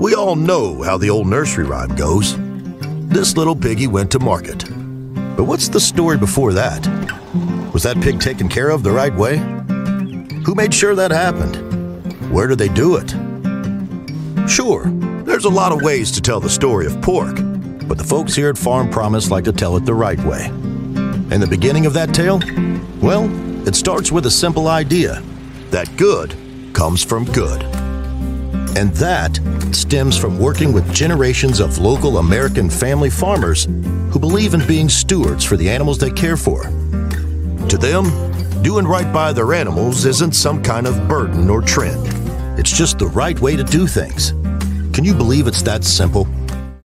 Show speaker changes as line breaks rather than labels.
We all know how the old nursery rhyme goes. This little piggy went to market. But what's the story before that? Was that pig taken care of the right way? Who made sure that happened? Where did they do it? Sure, there's a lot of ways to tell the story of pork, but the folks here at Farm Promise like to tell it the right way. And the beginning of that tale? Well, it starts with a simple idea, that good comes from good. And that stems from working with generations of local American family farmers who believe in being stewards for the animals they care for. To them, doing right by their animals isn't some kind of burden or trend. It's just the right way to do things. Can you believe it's that simple?